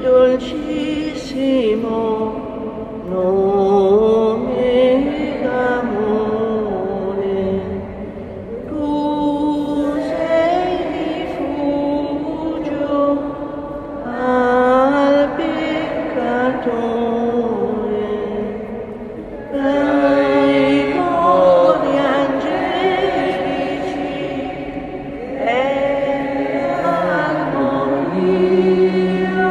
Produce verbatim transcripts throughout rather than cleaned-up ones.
dolcissimo nome d'amore, tu sei rifugio al peccatore, dai cori angelici e l'armonia.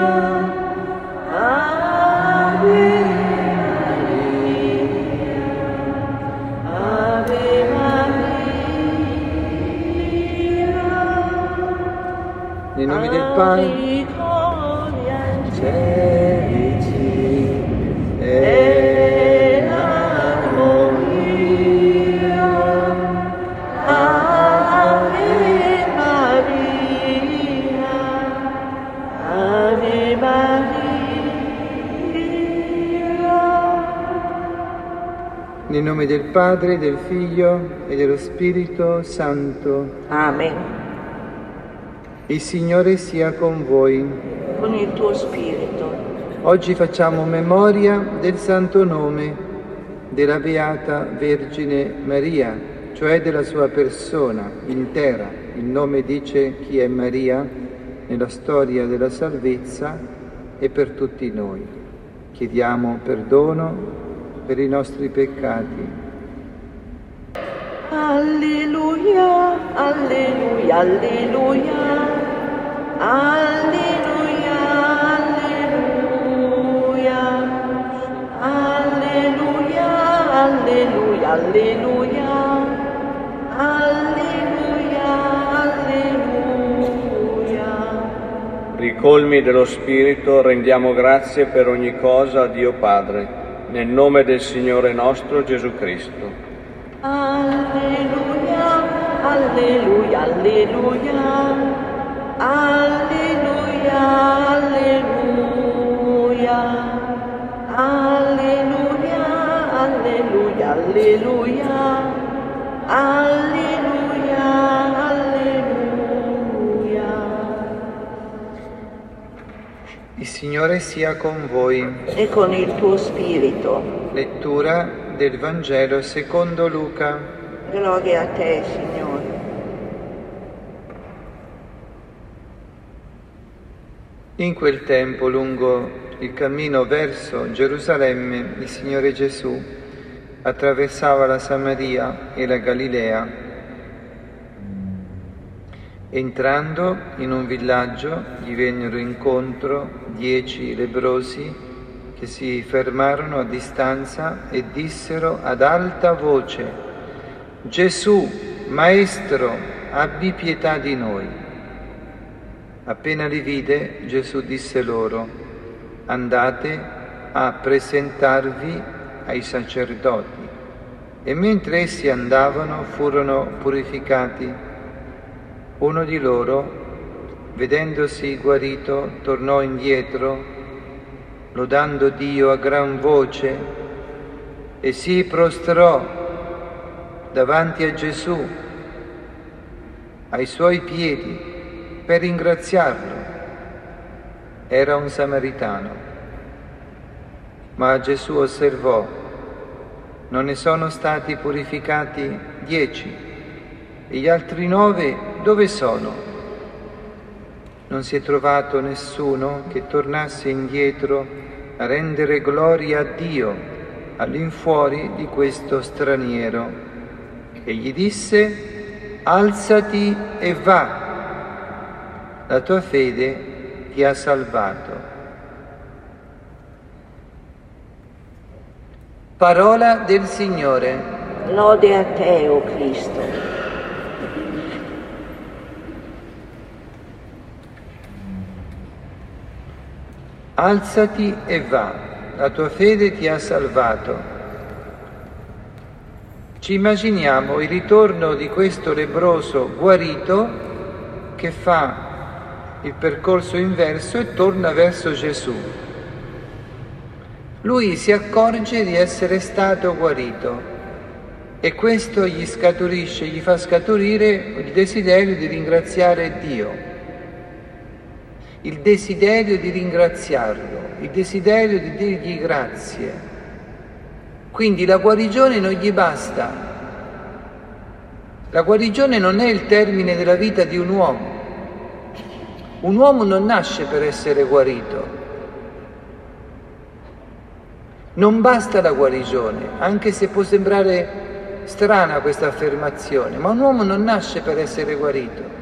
Ave Maria, Ave Maria. Nel nome del Padre, Ai cori angelici e l'armonia. Ave Maria, Ave Maria. nel nome del Padre, del Figlio e dello Spirito Santo. Amen. Il Signore sia con voi. Con il tuo spirito. Oggi facciamo memoria del santo nome della Beata Vergine Maria, cioè della sua persona intera. Il nome dice chi è Maria nella storia della salvezza e per tutti noi. Chiediamo perdono per i nostri peccati. Alleluia, alleluia, alleluia. Alleluia, alleluia. Alleluia, alleluia, alleluia. Alleluia, alleluia. Ricolmi dello Spirito, rendiamo grazie per ogni cosa a Dio Padre, nel nome del Signore nostro Gesù Cristo. Alleluia, alleluia, alleluia. Alleluia, alleluia. Alleluia, alleluia, alleluia. Alleluia, alleluia. Il Signore sia con voi. E con il tuo spirito. Lettura del Vangelo secondo Luca. Gloria a te, Signore. In quel tempo, lungo il cammino verso Gerusalemme, il Signore Gesù attraversava la Samaria e la Galilea. Entrando in un villaggio, gli vennero incontro dieci lebbrosi che si fermarono a distanza e dissero ad alta voce: Gesù, Maestro, abbi pietà di noi. Appena li vide, Gesù disse loro: andate a presentarvi ai sacerdoti. E mentre essi andavano, furono purificati. Uno di loro, vedendosi guarito, tornò indietro, lodando Dio a gran voce, e si prostrò davanti a Gesù, ai suoi piedi, per ringraziarlo. Era un samaritano. Ma Gesù osservò: non ne sono stati purificati dieci, e gli altri nove dove sono? Non si è trovato nessuno che tornasse indietro a rendere gloria a Dio all'infuori di questo straniero. E gli disse: alzati e va. La tua fede ti ha salvato. Parola del Signore. Lode a te, o Cristo. Alzati e va, la tua fede ti ha salvato. Ci immaginiamo il ritorno di questo lebbroso guarito che fa il percorso inverso e torna verso Gesù. Lui si accorge di essere stato guarito e questo gli scaturisce, gli fa scaturire il desiderio di ringraziare Dio. il desiderio di ringraziarlo, il desiderio di dirgli grazie. Quindi la guarigione non gli basta. La guarigione non è il termine della vita di un uomo. Un uomo non nasce per essere guarito. Non basta la guarigione, anche se può sembrare strana questa affermazione, ma un uomo non nasce per essere guarito.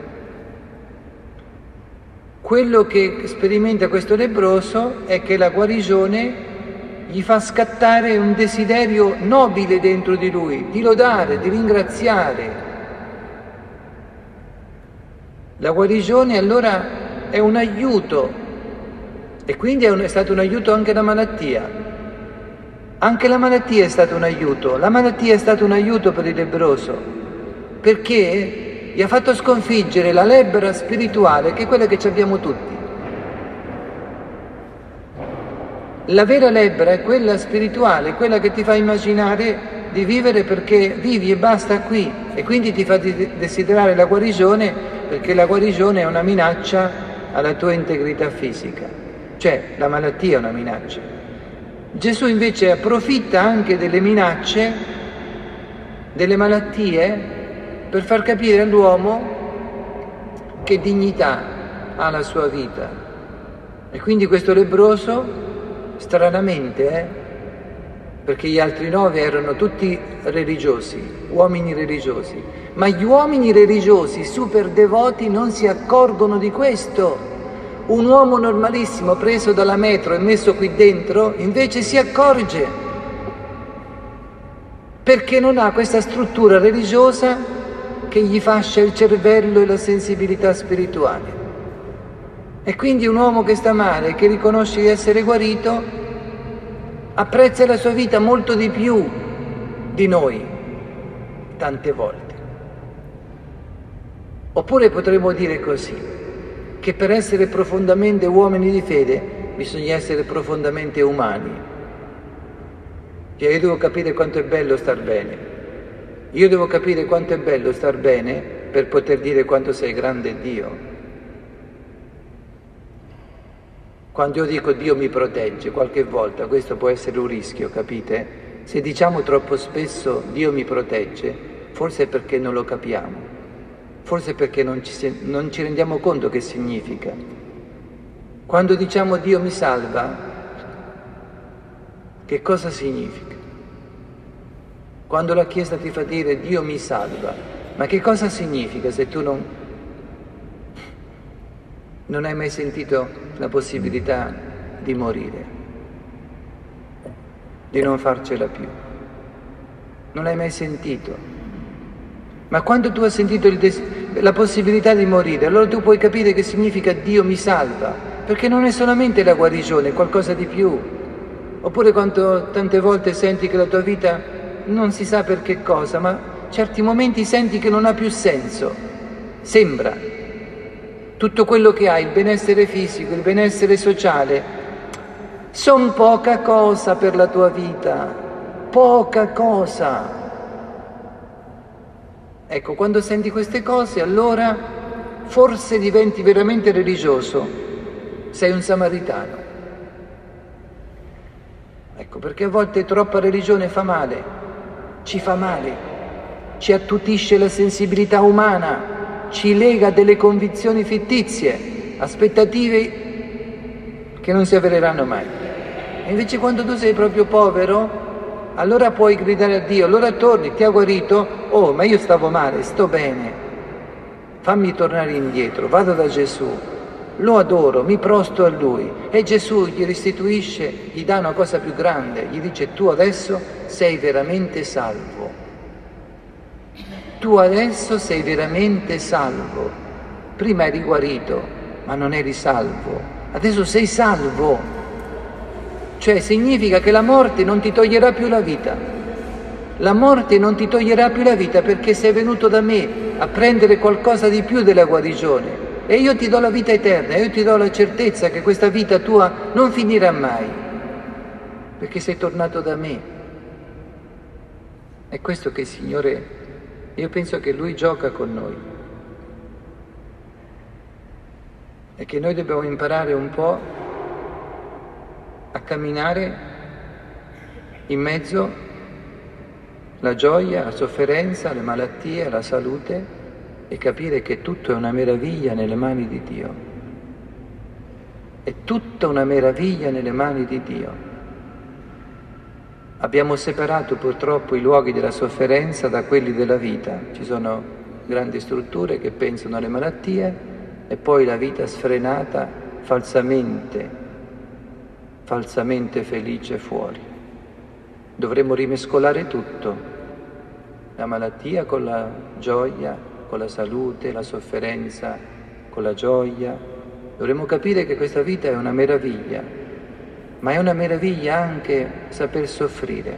Quello che sperimenta questo lebbroso è che la guarigione gli fa scattare un desiderio nobile dentro di lui, di lodare, di ringraziare. La guarigione allora è un aiuto, e quindi è, un, è stato un aiuto anche la malattia. Anche la malattia è stata un aiuto. La malattia è stato un aiuto per il lebbroso, perché gli ha fatto sconfiggere la lebbra spirituale, che è quella che ci abbiamo tutti. La vera lebbra è quella spirituale, quella che ti fa immaginare di vivere perché vivi e basta qui, e quindi ti fa desiderare la guarigione, perché la guarigione è una minaccia alla tua integrità fisica. Cioè, la malattia è una minaccia. Gesù invece approfitta anche delle minacce, delle malattie, per far capire all'uomo che dignità ha la sua vita. E quindi questo lebbroso, stranamente, eh, perché gli altri nove erano tutti religiosi, uomini religiosi, ma gli uomini religiosi super devoti non si accorgono di questo. Un uomo normalissimo preso dalla metro e messo qui dentro invece si accorge, perché non ha questa struttura religiosa che gli fascia il cervello e la sensibilità spirituale. E quindi un uomo che sta male, che riconosce di essere guarito, apprezza la sua vita molto di più di noi, tante volte. Oppure potremmo dire così, che per essere profondamente uomini di fede bisogna essere profondamente umani. Cioè io devo capire quanto è bello star bene. Io devo capire quanto è bello star bene per poter dire quanto sei grande Dio. Quando io dico Dio mi protegge, qualche volta questo può essere un rischio, capite? Se diciamo troppo spesso Dio mi protegge, forse è perché non lo capiamo, forse è perché non ci, non ci rendiamo conto che significa. Quando diciamo Dio mi salva, che cosa significa? Quando la Chiesa ti fa dire Dio mi salva, ma che cosa significa se tu non, non hai mai sentito la possibilità di morire, di non farcela più? Non l'hai mai sentito. Ma quando tu hai sentito il des- la possibilità di morire, allora tu puoi capire che significa Dio mi salva, perché non è solamente la guarigione, è qualcosa di più. Oppure quando tante volte senti che la tua vita non si sa per che cosa, ma certi momenti senti che non ha più senso. Sembra. Tutto quello che hai, il benessere fisico, il benessere sociale, son poca cosa per la tua vita. Poca cosa. Ecco, quando senti queste cose, allora forse diventi veramente religioso. Sei un samaritano. Ecco, perché a volte troppa religione fa male. Ci fa male, ci attutisce la sensibilità umana, ci lega a delle convinzioni fittizie, aspettative che non si avvereranno mai. E invece quando tu sei proprio povero, allora puoi gridare a Dio, allora torni, ti ha guarito, oh ma io stavo male, sto bene, fammi tornare indietro, vado da Gesù, lo adoro, mi prosto a Lui, e Gesù gli restituisce, gli dà una cosa più grande, gli dice tu adesso sei veramente salvo, tu adesso sei veramente salvo, prima eri guarito ma non eri salvo, adesso sei salvo, cioè significa che la morte non ti toglierà più la vita, la morte non ti toglierà più la vita perché sei venuto da me a prendere qualcosa di più della guarigione. E io ti do la vita eterna, io ti do la certezza che questa vita tua non finirà mai, perché sei tornato da me. È questo che il Signore, io penso che Lui gioca con noi. è che noi dobbiamo imparare un po' a camminare in mezzo alla gioia, la sofferenza, le malattie, la salute e capire che tutto è una meraviglia nelle mani di Dio. È tutta una meraviglia nelle mani di Dio. Abbiamo separato purtroppo i luoghi della sofferenza da quelli della vita. Ci sono grandi strutture che pensano alle malattie e poi la vita sfrenata, falsamente, falsamente felice fuori. Dovremmo rimescolare tutto, la malattia con la gioia, con la salute, la sofferenza con la gioia. Dovremmo capire che questa vita è una meraviglia. Ma è una meraviglia anche saper soffrire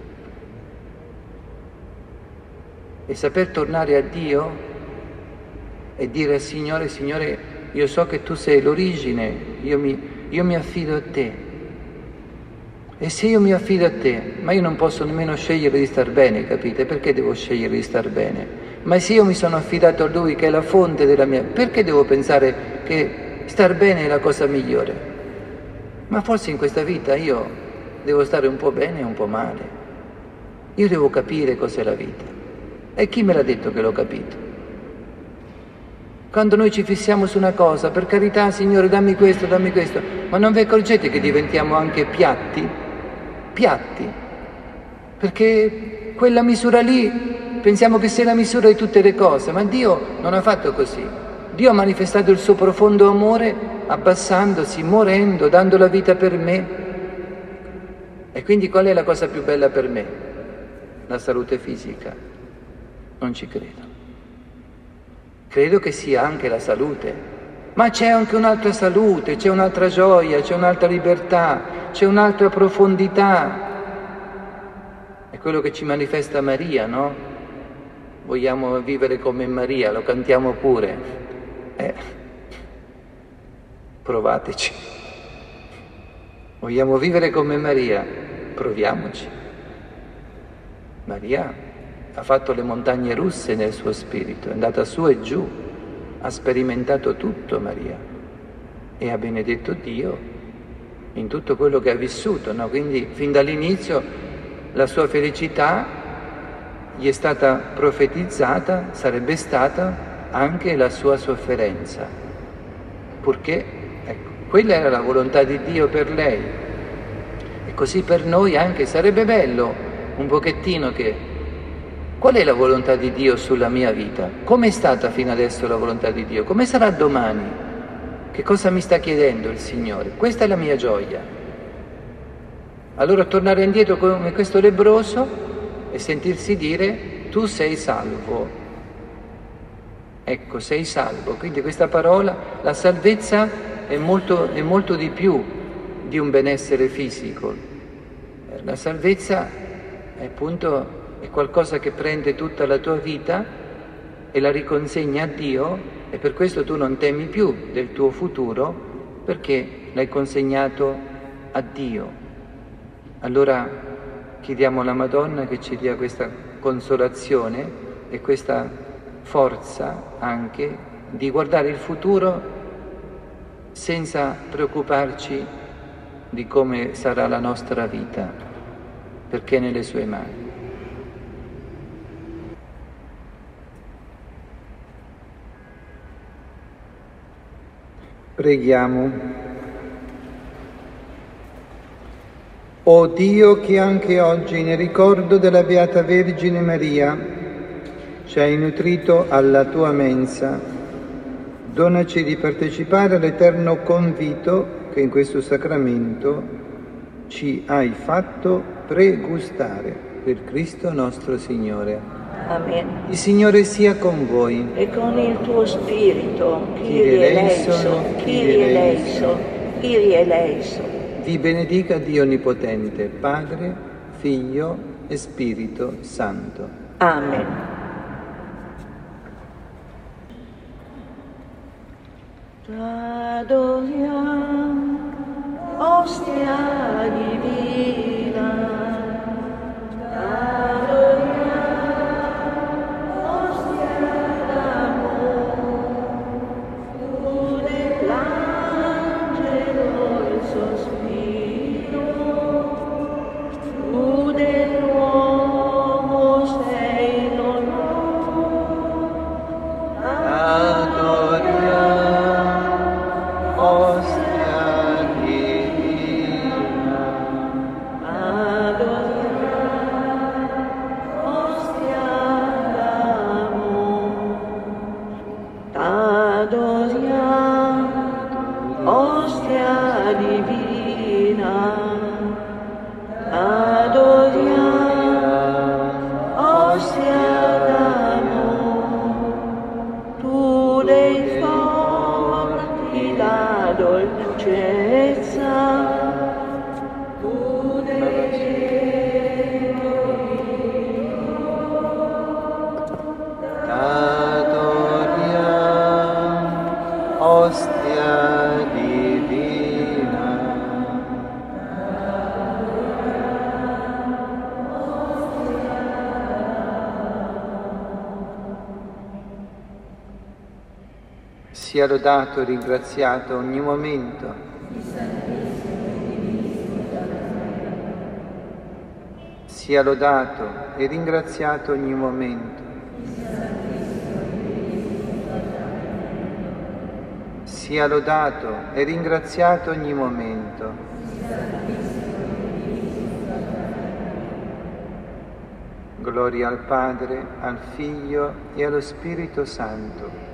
e saper tornare a Dio e dire al Signore: Signore, io so che Tu sei l'origine, io mi, io mi affido a Te. E se io mi affido a Te, ma io non posso nemmeno scegliere di star bene, capite? Perché devo scegliere di star bene? Ma se io mi sono affidato a Lui, che è la fonte della mia... perché devo pensare che star bene è la cosa migliore? Ma forse in questa vita io devo stare un po' bene e un po' male. Io devo capire cos'è la vita. E chi me l'ha detto che l'ho capito? Quando noi ci fissiamo su una cosa, per carità, Signore, dammi questo, dammi questo, ma non vi accorgete che diventiamo anche piatti? Piatti. Perché quella misura lì, pensiamo che sia la misura di tutte le cose, ma Dio non ha fatto così. Dio ha manifestato il suo profondo amore abbassandosi, morendo, dando la vita per me. E quindi qual è la cosa più bella per me? La salute fisica. Non ci credo. Credo che sia anche la salute. Ma c'è anche un'altra salute, c'è un'altra gioia, c'è un'altra libertà, c'è un'altra profondità. È quello che ci manifesta Maria, no? Vogliamo vivere come Maria, lo cantiamo pure. Eh, provateci. Vogliamo vivere come Maria? Proviamoci. Maria ha fatto le montagne russe nel suo spirito, è andata su e giù, ha sperimentato tutto Maria e ha benedetto Dio in tutto quello che ha vissuto, no? Quindi fin dall'inizio la sua felicità gli è stata profetizzata, sarebbe stata anche la sua sofferenza, purché, ecco, quella era la volontà di Dio per lei. E così per noi anche sarebbe bello un pochettino che, qual è la volontà di Dio sulla mia vita? Come è stata fino adesso la volontà di Dio? Come sarà domani? Che cosa mi sta chiedendo il Signore? Questa è la mia gioia. Allora tornare indietro come questo lebbroso e sentirsi dire: tu sei salvo. Ecco, sei salvo. Quindi questa parola, la salvezza, è molto, è molto di più di un benessere fisico. La salvezza è appunto è qualcosa che prende tutta la tua vita e la riconsegna a Dio, e per questo tu non temi più del tuo futuro, perché l'hai consegnato a Dio. Allora chiediamo alla Madonna che ci dia questa consolazione e questa forza anche di guardare il futuro senza preoccuparci di come sarà la nostra vita, perché è nelle sue mani. Preghiamo. O Dio, che anche oggi nel ricordo della Beata Vergine Maria ci hai nutrito alla tua mensa, donaci di partecipare all'eterno convito che in questo sacramento ci hai fatto pregustare, per Cristo nostro Signore. Amen. Il Signore sia con voi. E con il tuo spirito, Kyrie eleison, Kyrie eleison, Kyrie eleison. Vi benedica Dio Onnipotente, Padre, Figlio e Spirito Santo. Amen. Adoriamo, ostia divina, adoriamo, ostia d'amore, tu declami. Adoriamo, ostia divina, adoriamo, ostia d'amore, tu dei forti la dolcezza, tu dei ostia divina, sia lodato e ringraziato ogni momento. Sia lodato e ringraziato ogni momento. Sia lodato e ringraziato ogni momento. Gloria al Padre, al Figlio e allo Spirito Santo.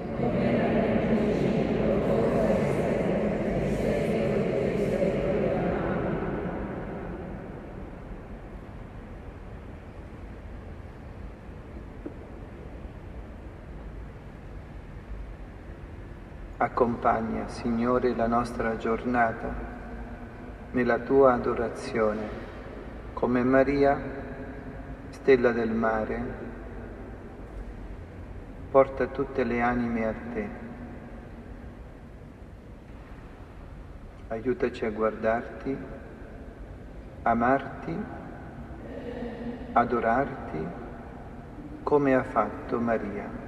Accompagna, Signore, la nostra giornata nella Tua adorazione, come Maria, stella del mare, porta tutte le anime a Te. Aiutaci a guardarti, amarti, adorarti, come ha fatto Maria.